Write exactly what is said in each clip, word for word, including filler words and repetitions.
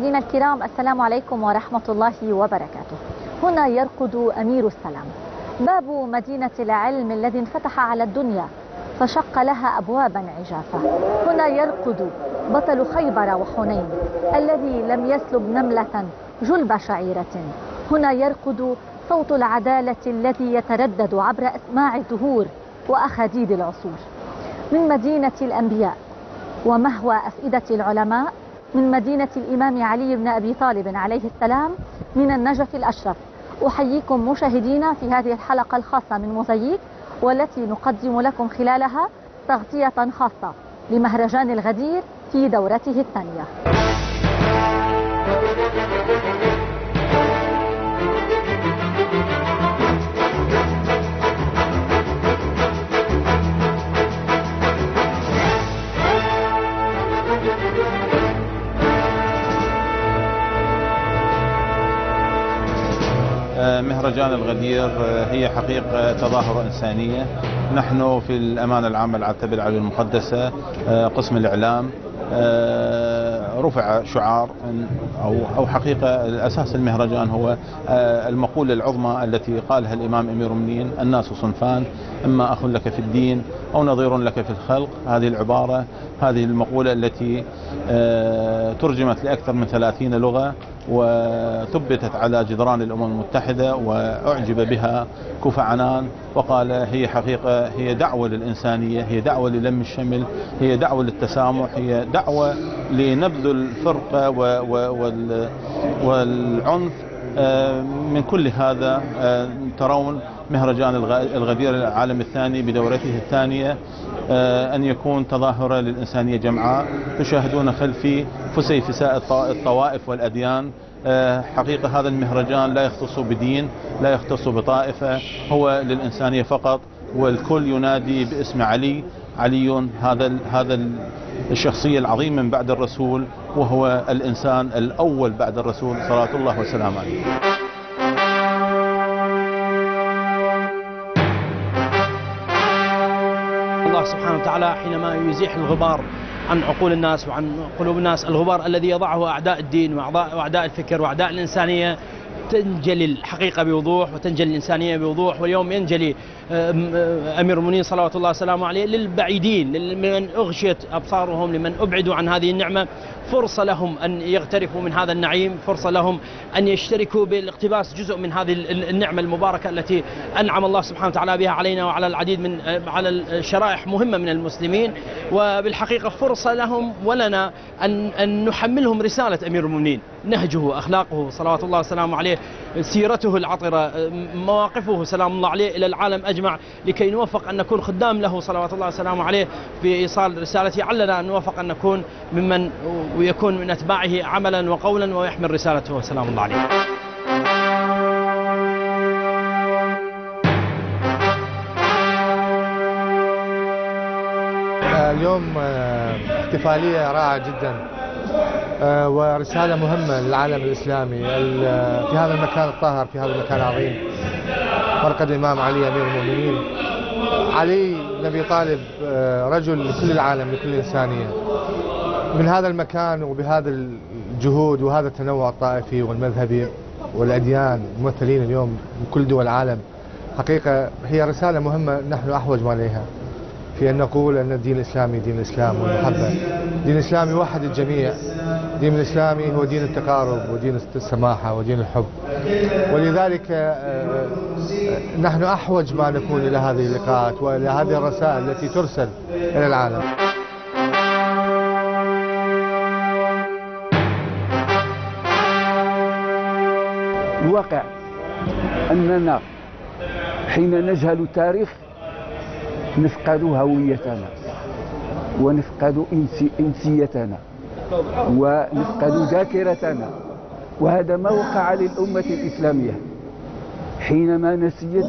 مشاهدينا الكرام، السلام عليكم ورحمة الله وبركاته. هنا يرقد أمير السلام، باب مدينة العلم الذي انفتح على الدنيا فشق لها أبوابا عجافة. هنا يرقد بطل خيبر وحنين الذي لم يسلب نملة جلب شعيرة. هنا يرقد صوت العدالة الذي يتردد عبر أسماع الدهور وأخاديد العصور. من مدينة الأنبياء ومهوى أفئدة العلماء، من مدينة الإمام علي بن أبي طالب عليه السلام، من النجف الأشرف، أحييكم مشاهدينا في هذه الحلقة الخاصة من موزايك، والتي نقدم لكم خلالها تغطية خاصة لمهرجان الغدير في دورته الثانية. مهرجان الغدير هي حقيقة تظاهرة إنسانية. نحن في الأمانة العامة للعتبة العلوية المقدسة قسم الإعلام رفع شعار أو أو حقيقة أساس المهرجان هو المقولة العظمى التي قالها الإمام أمير المؤمنين: الناس صنفان، إما أخ لك في الدين أو نظير لك في الخلق. هذه العبارة، هذه المقولة التي ترجمت لأكثر من ثلاثين لغة وثبتت على جدران الأمم المتحدة وأعجب بها كوفي عنان، وقال هي حقيقة هي دعوة للإنسانية، هي دعوة للم الشمل، هي دعوة للتسامح، هي دعوة لنبذ الفرقة والعنف. من كل هذا ترون مهرجان الغدير العالم الثاني بدورته الثانية أن يكون تظاهرة للإنسانية جمعاء. تشاهدون خلفي فسيفساء الطوائف والأديان. حقيقة هذا المهرجان لا يختص بدين، لا يختص بطائفة، هو للإنسانية فقط، والكل ينادي باسم علي. علي هذا هذا الشخصية العظيمة من بعد الرسول، وهو الإنسان الأول بعد الرسول صلوات الله وسلامه عليه. الله سبحانه وتعالى حينما يزيح الغبار عن عقول الناس وعن قلوب الناس، الغبار الذي يضعه أعداء الدين وأعداء الفكر وأعداء الإنسانية، تنجلي الحقيقة بوضوح وتنجلي الإنسانية بوضوح. واليوم ينجلي أمير المؤمنين صلوات الله وسلامه عليه للبعيدين، لمن أغشيت أبصارهم، لمن أبعدوا عن هذه النعمة، فرصة لهم أن يغترفوا من هذا النعيم، فرصة لهم أن يشتركوا بالاقتباس جزء من هذه النعمة المباركة التي أنعم الله سبحانه وتعالى بها علينا وعلى العديد من على الشرائح مهمة من المسلمين. وبالحقيقة فرصة لهم ولنا أن أن نحملهم رسالة أمير المؤمنين، نهجه، أخلاقه صلوات الله وسلامه عليه، سيرته العطرة، مواقفه سلام الله عليه إلى العالم أجمع، لكي نوفق أن نكون خدام له صلوات الله وسلامه عليه في إيصال رسالته. علنا أن نوفق أن نكون ممن ويكون من أتباعه عملا وقولا ويحمل رسالته سلام الله عليه. اليوم احتفالية رائعة جدا ورسالة مهمة للعالم الإسلامي في هذا المكان الطاهر، في هذا المكان العظيم، مرقد الإمام علي أمير المؤمنين. علي بن أبي طالب رجل لكل العالم، لكل الإنسانية. من هذا المكان وبهذا الجهود وهذا التنوع الطائفي والمذهبي والأديان ممثلين اليوم من كل دول العالم، حقيقة هي رسالة مهمة نحن أحوج ما إليها، في أن نقول أن الدين الإسلامي دين الإسلام والمحبة، دين الإسلامي يوحد الجميع، دين الإسلامي هو دين التقارب ودين السماحة ودين الحب. ولذلك نحن أحوج ما نكون إلى هذه اللقاءات وإلى هذه الرسائل التي ترسل إلى العالم. الواقع أننا حين نجهل التاريخ نفقد هويتنا ونفقد إنسيتنا ونفقد ذاكرتنا، وهذا ما وقع للأمة الإسلامية حينما نسيت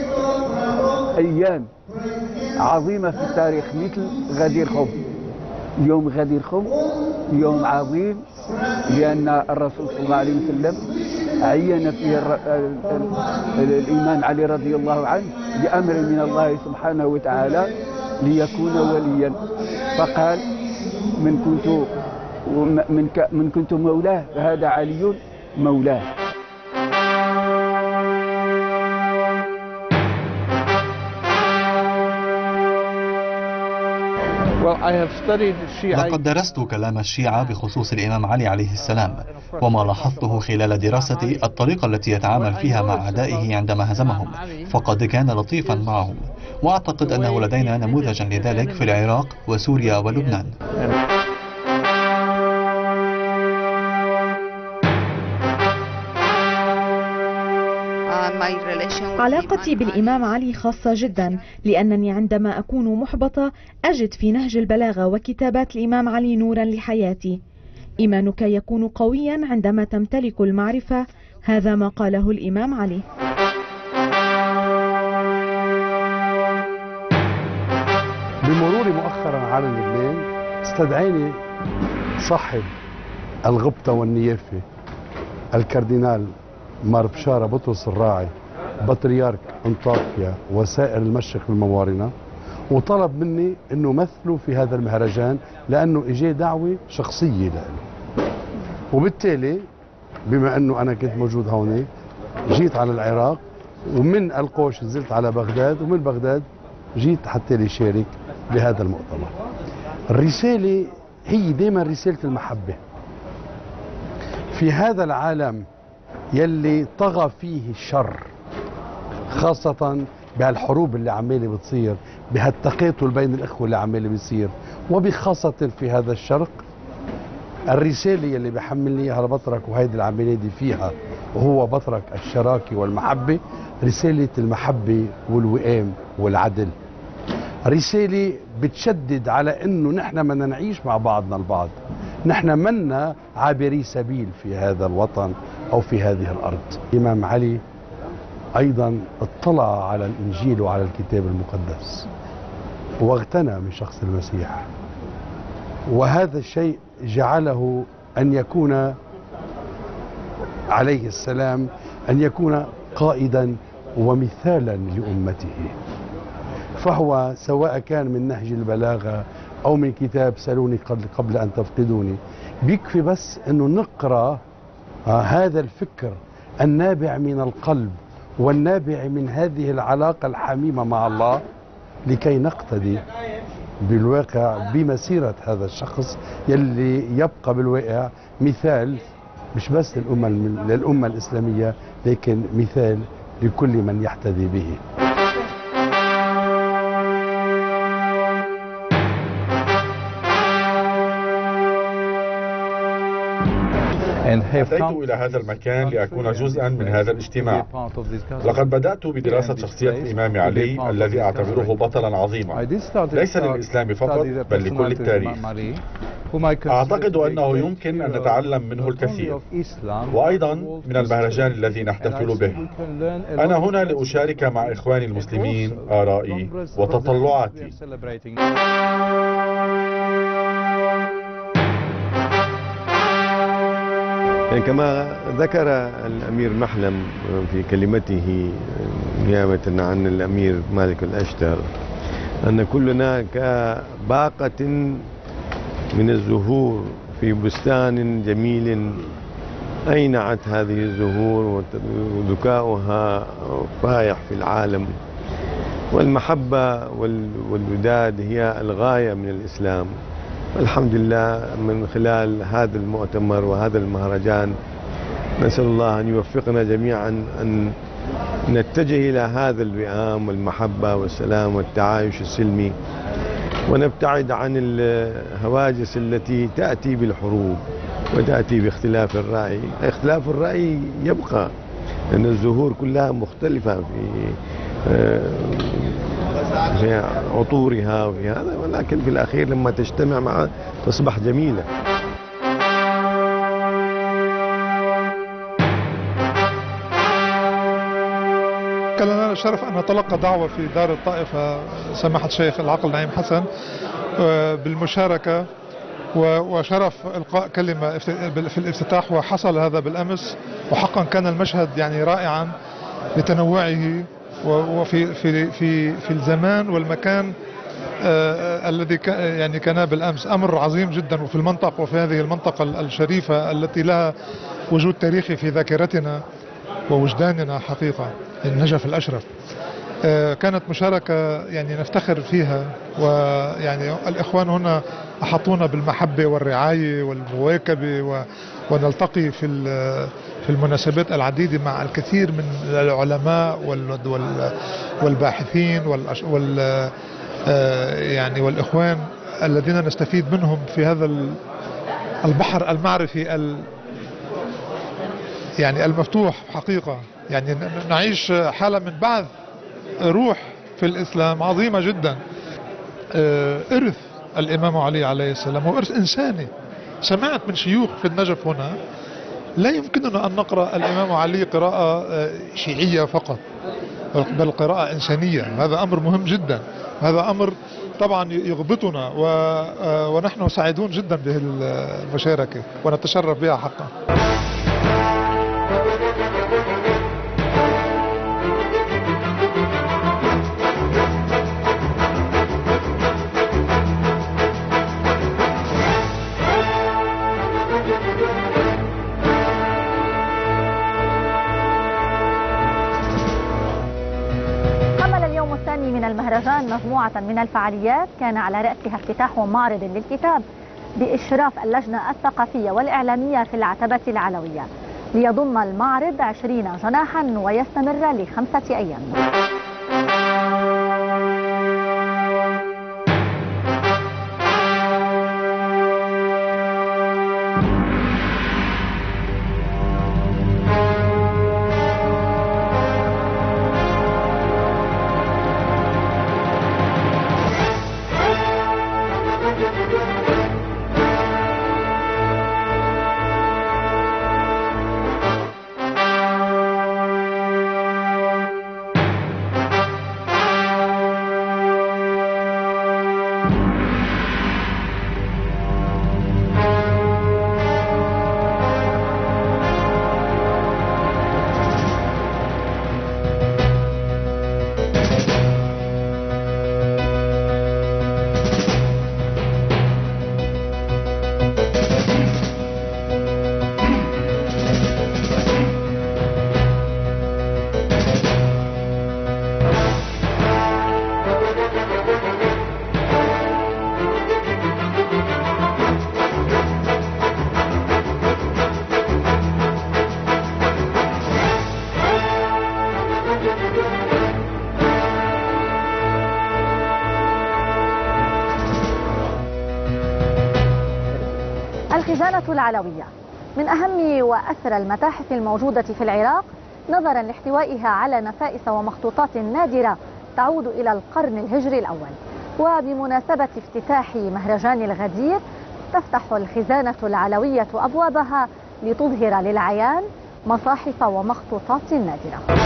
أيام عظيمة في التاريخ مثل غدير خم. يوم غدير خم يوم عظيم، لأن الرسول صلى الله عليه وسلم عين فيه الإمام علي رضي الله عنه بأمر من الله سبحانه وتعالى ليكون وليا، فقال: من كنت ومن من كنت مولاه فهذا علي مولاه. لقد درست كلام الشيعة بخصوص الإمام علي عليه السلام، وما لاحظته خلال دراستي الطريقة التي يتعامل فيها مع أعدائه عندما هزمهم، فقد كان لطيفا معهم، وأعتقد أنه لدينا نموذجا لذلك في العراق وسوريا ولبنان. علاقتي بالإمام علي خاصة جدا، لأنني عندما أكون محبطة أجد في نهج البلاغة وكتابات الإمام علي نورا لحياتي. إيمانك يكون قويا عندما تمتلك المعرفة، هذا ما قاله الإمام علي. بمروري مؤخرا على لبنان استدعيني صاحب الغبطة والنيافة الكاردينال مار بشارة بطرس الراعي بطريرك انطاكيا وسائر المشرق الموارنة، وطلب مني انه مثله في هذا المهرجان لانه اجى دعوة شخصية له، وبالتالي بما انه انا كنت موجود هون جيت على العراق، ومن القوش نزلت على بغداد، ومن بغداد جيت حتى لي شارك بهذا المؤتمر. الرسالة هي دائما رسالة المحبة في هذا العالم يلي طغى فيه الشر، خاصة بهالحروب اللي عمالة بتصير، بهالتقاتل بين الإخوة اللي عمالة بيصير، وبخاصة في هذا الشرق. الرسالة يلي بحملني اياها البطرك وهيدي اللي عم بنادي فيها وهو بطرك الشراكة والمحبة، رسالة المحبة والوئام والعدل. رسالة بتشدد على انه نحن بدنا نعيش مع بعضنا البعض، نحن منا عابري سبيل في هذا الوطن او في هذه الارض. الامام علي ايضا اطلع على الانجيل وعلى الكتاب المقدس واغتنى من شخص المسيح، وهذا الشيء جعله ان يكون عليه السلام ان يكون قائدا ومثالا لامته. فهو سواء كان من نهج البلاغه او من كتاب سالوني قبل ان تفقدوني، بيكفي بس انه نقرا هذا الفكر النابع من القلب والنابع من هذه العلاقه الحميمه مع الله لكي نقتدي بالواقع بمسيره هذا الشخص يلي يبقى بالواقع مثال مش بس للامه للامه الاسلاميه، لكن مثال لكل من يحتذي به. أتيت إلى هذا المكان لأكون جزءا من هذا الاجتماع. لقد بدأت بدراسة شخصية الإمام علي الذي أعتبره بطلا عظيما ليس للإسلام فقط بل لكل التاريخ. أعتقد أنه يمكن أن نتعلم منه الكثير، وأيضا من المهرجان الذي نحتفل به. أنا هنا لأشارك مع إخواني المسلمين آرائي وتطلعاتي. يعني كما ذكر الأمير محلم في كلمته نيابة عن الأمير مالك الأشتر أن كلنا كباقة من الزهور في بستان جميل أينعت هذه الزهور وذكاؤها فايح في العالم، والمحبة والوداد هي الغاية من الإسلام. الحمد لله من خلال هذا المؤتمر وهذا المهرجان نسأل الله أن يوفقنا جميعا أن نتجه إلى هذا الوئام والمحبة والسلام والتعايش السلمي، ونبتعد عن الهواجس التي تأتي بالحروب وتأتي باختلاف الرأي. اختلاف الرأي يبقى لأن الزهور كلها مختلفة في في عطورها وفي هذا، ولكن في الأخير لما تجتمع معها تصبح جميلة. كان لنا الشرف أن نتلقى دعوة في دار الطائفة سماحة الشيخ العقل نعيم حسن بالمشاركة وشرف إلقاء كلمة في الافتتاح، وحصل هذا بالأمس، وحقا كان المشهد يعني رائعا لتنوعه وفي في في في الزمان والمكان آه الذي يعني كان بالأمس أمر عظيم جدا وفي المنطقة وفي هذه المنطقة الشريفة التي لها وجود تاريخي في ذاكرتنا ووجداننا حقيقة، النجف الأشرف. آه كانت مشاركة يعني نفتخر فيها، ويعني الإخوان هنا أحطونا بالمحبة والرعاية والمواكبة، ونلتقي في في المناسبات العديدة مع الكثير من العلماء والباحثين وال يعني والإخوان الذين نستفيد منهم في هذا البحر المعرفي يعني المفتوح حقيقة. يعني نعيش حالة من بعث روح في الإسلام عظيمة جدا. إرث الإمام علي عليه السلام هو إرث إنساني. سمعت من شيوخ في النجف هنا لا يمكننا أن نقرأ الإمام علي قراءة شيعية فقط، بل قراءة إنسانية. هذا أمر مهم جدا، هذا أمر طبعا يغبطنا، ونحن سعيدون جدا به المشاركة ونتشرف بها حقا. من المهرجان مجموعة من الفعاليات كان على رأسها افتتاح معرض للكتاب بإشراف اللجنة الثقافية والإعلامية في العتبة العلوية، ليضم المعرض عشرين جناحا ويستمر لخمسة أيام. الخزانة العلوية من أهم وأثرى المتاحف الموجودة في العراق، نظرا لاحتوائها على نفائس ومخطوطات نادرة تعود إلى القرن الهجري الأول. وبمناسبة افتتاح مهرجان الغدير تفتح الخزانة العلوية أبوابها لتظهر للعيان مصاحف ومخطوطات نادرة.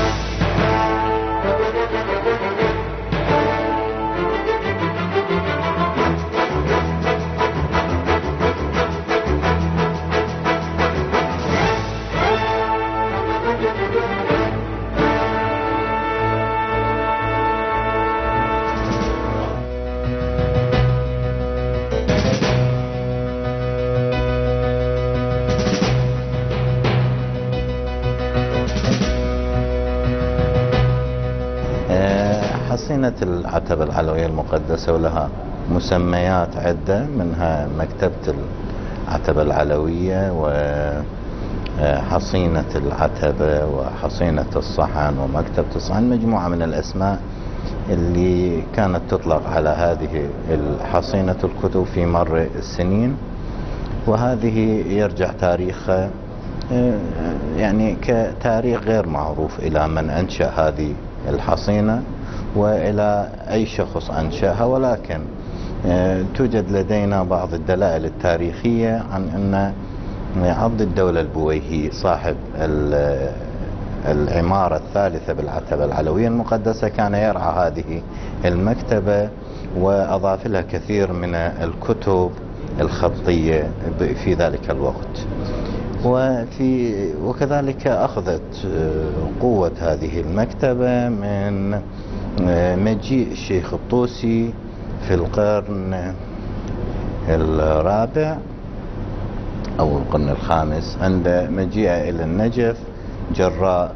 حصينة العتبة العلوية المقدسة ولها مسميات عدة، منها مكتبة العتبة العلوية وحصينة العتبة وحصينة الصحن ومكتبة الصحن، مجموعة من الأسماء اللي كانت تطلق على هذه الحصينة الكتب في مر السنين. وهذه يرجع تاريخها يعني كتاريخ غير معروف إلى من أنشأ هذه الحصينة وإلى أي شخص أنشأها، ولكن توجد لدينا بعض الدلائل التاريخية عن أن عضد الدولة البويهي صاحب العمارة الثالثة بالعتبة العلوية المقدسة كان يرعى هذه المكتبة، وأضاف لها كثير من الكتب الخطية في ذلك الوقت. وفي وكذلك أخذت قوة هذه المكتبة من مجيء الشيخ الطوسي في القرن الرابع أو القرن الخامس عند مجيئه إلى النجف جراء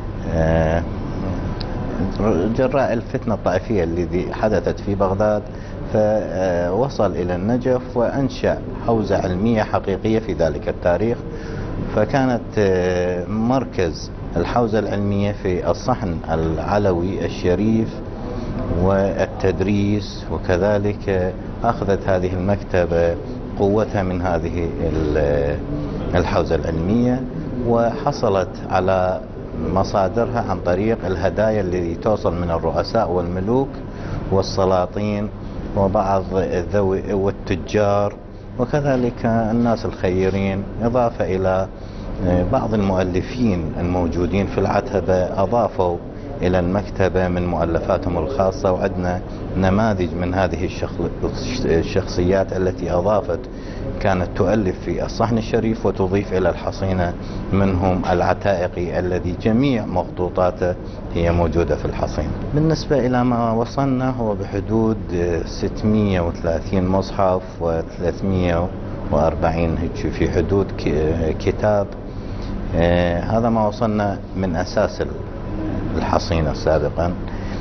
جراء الفتنة الطائفية التي حدثت في بغداد، فوصل إلى النجف وأنشأ حوزة علمية حقيقية في ذلك التاريخ. فكانت مركز الحوزة العلمية في الصحن العلوي الشريف والتدريس، وكذلك أخذت هذه المكتبة قوتها من هذه الحوزة العلمية، وحصلت على مصادرها عن طريق الهدايا التي توصل من الرؤساء والملوك والسلاطين وبعض الذوي والتجار وكذلك الناس الخيرين، إضافة إلى بعض المؤلفين الموجودين في العتبة أضافوا إلى المكتبة من مؤلفاتهم الخاصة. وعندنا نماذج من هذه الشخصيات التي أضافت، كانت تؤلف في الصحن الشريف وتضيف إلى الحصينة، منهم العتائقي الذي جميع مخطوطاته هي موجودة في الحصينة. بالنسبة إلى ما وصلنا هو بحدود ستمئة وثلاثين مصحف وثلاثمئة وأربعين هيك في حدود كتاب. هذا ما وصلنا من أساس الحصينة سابقا.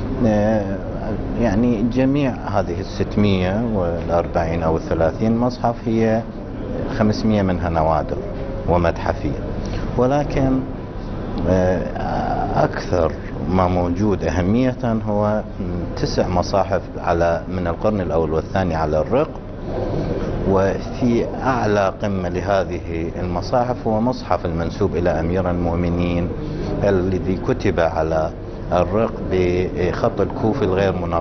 يعني جميع هذه الستمئة والأربعين أو الثلاثين مصحف هي خمسمئة منها نوادر ومتحفية، ولكن أكثر ما موجود أهمية هو تسع مصاحف على من القرن الأول والثاني على الرق. وفي أعلى قمة لهذه المصاحف هو مصحف المنسوب إلى أمير المؤمنين الذي كتب على الرق بخط الكوفي الغير منقط.